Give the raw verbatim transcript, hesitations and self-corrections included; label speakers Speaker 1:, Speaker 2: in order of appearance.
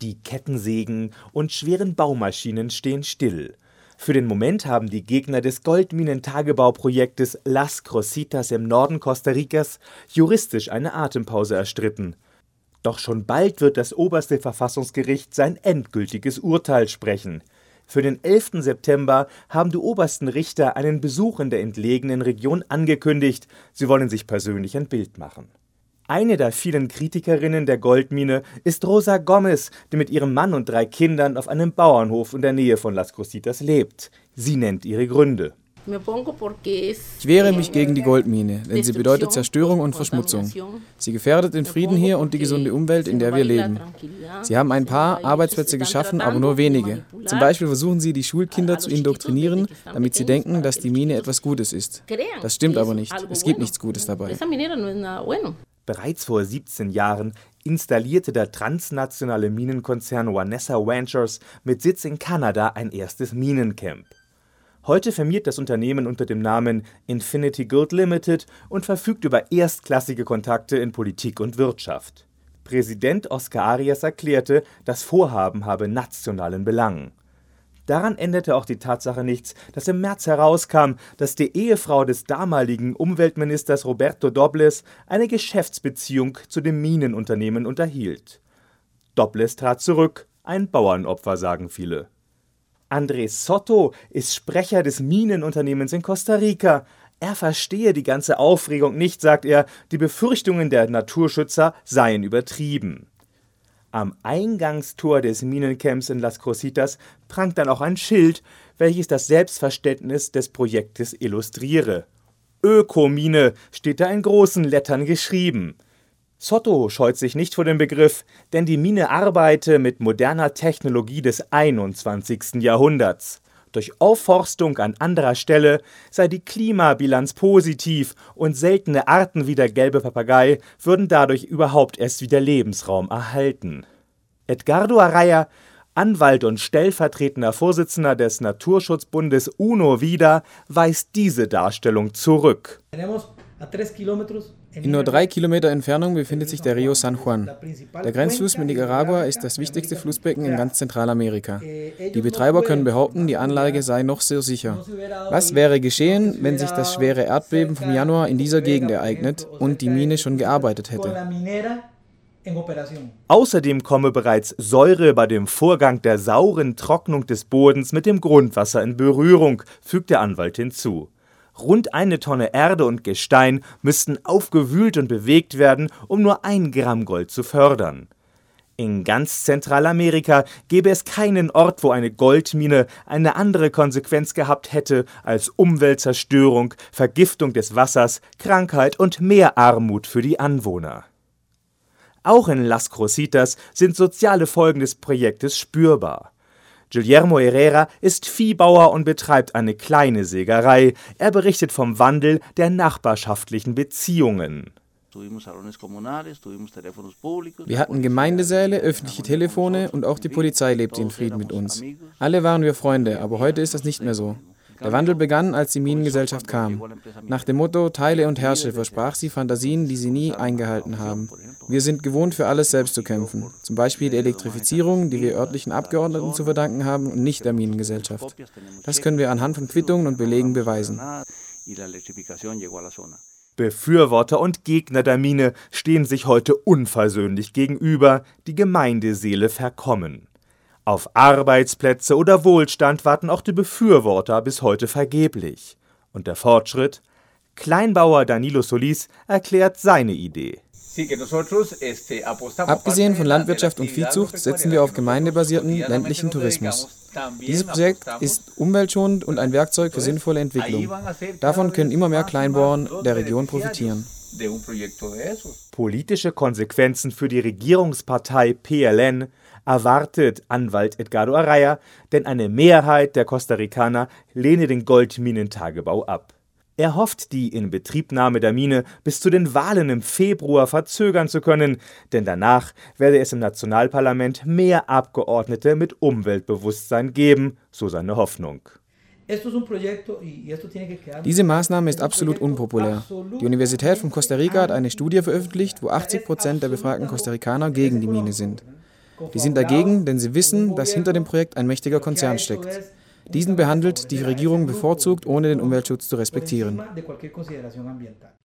Speaker 1: Die Kettensägen und schweren Baumaschinen stehen still. Für den Moment haben die Gegner des Goldminentagebauprojektes Las Crositas im Norden Costa Ricas juristisch eine Atempause erstritten. Doch schon bald wird das oberste Verfassungsgericht sein endgültiges Urteil sprechen. Für den elften September haben die obersten Richter einen Besuch in der entlegenen Region angekündigt. Sie wollen sich persönlich ein Bild machen. Eine der vielen Kritikerinnen der Goldmine ist Rosa Gomez, die mit ihrem Mann und drei Kindern auf einem Bauernhof in der Nähe von Las Crositas lebt. Sie nennt ihre Gründe.
Speaker 2: Ich wehre mich gegen die Goldmine, denn sie bedeutet Zerstörung und Verschmutzung. Sie gefährdet den Frieden hier und die gesunde Umwelt, in der wir leben. Sie haben ein paar Arbeitsplätze geschaffen, aber nur wenige. Zum Beispiel versuchen sie, die Schulkinder zu indoktrinieren, damit sie denken, dass die Mine etwas Gutes ist. Das stimmt aber nicht. Es gibt nichts Gutes dabei.
Speaker 1: Bereits vor siebzehn Jahren installierte der transnationale Minenkonzern Vanessa Ventures mit Sitz in Kanada ein erstes Minencamp. Heute firmiert das Unternehmen unter dem Namen Infinity Gold Limited und verfügt über erstklassige Kontakte in Politik und Wirtschaft. Präsident Oscar Arias erklärte, das Vorhaben habe nationalen Belang. Daran änderte auch die Tatsache nichts, dass im März herauskam, dass die Ehefrau des damaligen Umweltministers Roberto Dobles eine Geschäftsbeziehung zu dem Minenunternehmen unterhielt. Dobles trat zurück, ein Bauernopfer, sagen viele. Andrés Soto ist Sprecher des Minenunternehmens in Costa Rica. Er verstehe die ganze Aufregung nicht, sagt er, die Befürchtungen der Naturschützer seien übertrieben. Am Eingangstor des Minencamps in Las Crositas prangt dann auch ein Schild, welches das Selbstverständnis des Projektes illustriere. Ökomine steht da in großen Lettern geschrieben. Soto scheut sich nicht vor dem Begriff, denn die Mine arbeite mit moderner Technologie des einundzwanzigsten Jahrhunderts. Durch Aufforstung an anderer Stelle sei die Klimabilanz positiv und seltene Arten wie der gelbe Papagei würden dadurch überhaupt erst wieder Lebensraum erhalten. Edgardo Araya, Anwalt und stellvertretender Vorsitzender des Naturschutzbundes UNO wieder, weist diese Darstellung zurück.
Speaker 2: In nur drei Kilometer Entfernung befindet sich der Rio San Juan. Der Grenzfluss mit Nicaragua ist das wichtigste Flussbecken in ganz Zentralamerika. Die Betreiber können behaupten, die Anlage sei noch sehr sicher. Was wäre geschehen, wenn sich das schwere Erdbeben vom Januar in dieser Gegend ereignet und die Mine schon gearbeitet hätte?
Speaker 1: Außerdem komme bereits Säure bei dem Vorgang der sauren Trocknung des Bodens mit dem Grundwasser in Berührung, fügt der Anwalt hinzu. Rund eine Tonne Erde und Gestein müssten aufgewühlt und bewegt werden, um nur ein Gramm Gold zu fördern. In ganz Zentralamerika gäbe es keinen Ort, wo eine Goldmine eine andere Konsequenz gehabt hätte als Umweltzerstörung, Vergiftung des Wassers, Krankheit und mehr Armut für die Anwohner. Auch in Las Crositas sind soziale Folgen des Projektes spürbar. Guillermo Herrera ist Viehbauer und betreibt eine kleine Sägerei. Er berichtet vom Wandel der nachbarschaftlichen Beziehungen.
Speaker 2: Wir hatten Gemeindesäle, öffentliche Telefone und auch die Polizei lebte in Frieden mit uns. Alle waren wir Freunde, aber heute ist das nicht mehr so. Der Wandel begann, als die Minengesellschaft kam. Nach dem Motto Teile und herrsche versprach sie Fantasien, die sie nie eingehalten haben. Wir sind gewohnt, für alles selbst zu kämpfen. Zum Beispiel die Elektrifizierung, die wir örtlichen Abgeordneten zu verdanken haben und nicht der Minengesellschaft. Das können wir anhand von Quittungen und Belegen beweisen.
Speaker 1: Befürworter und Gegner der Mine stehen sich heute unversöhnlich gegenüber, die Gemeindeseele verkommen. Auf Arbeitsplätze oder Wohlstand warten auch die Befürworter bis heute vergeblich. Und der Fortschritt? Kleinbauer Danilo Solis erklärt seine Idee.
Speaker 2: Abgesehen von Landwirtschaft und Viehzucht setzen wir auf gemeindebasierten ländlichen Tourismus. Dieses Projekt ist umweltschonend und ein Werkzeug für sinnvolle Entwicklung. Davon können immer mehr Kleinbauern der Region profitieren.
Speaker 1: Politische Konsequenzen für die Regierungspartei P L N erwartet Anwalt Edgardo Araya, denn eine Mehrheit der Costa Ricaner lehne den Goldminentagebau ab. Er hofft, die Inbetriebnahme der Mine bis zu den Wahlen im Februar verzögern zu können, denn danach werde es im Nationalparlament mehr Abgeordnete mit Umweltbewusstsein geben, so seine Hoffnung.
Speaker 2: Diese Maßnahme ist absolut unpopulär. Die Universität von Costa Rica hat eine Studie veröffentlicht, wo achtzig Prozent der befragten Costa Ricaner gegen die Mine sind. Die sind dagegen, denn sie wissen, dass hinter dem Projekt ein mächtiger Konzern steckt. Diesen behandelt die Regierung bevorzugt, ohne den Umweltschutz zu respektieren.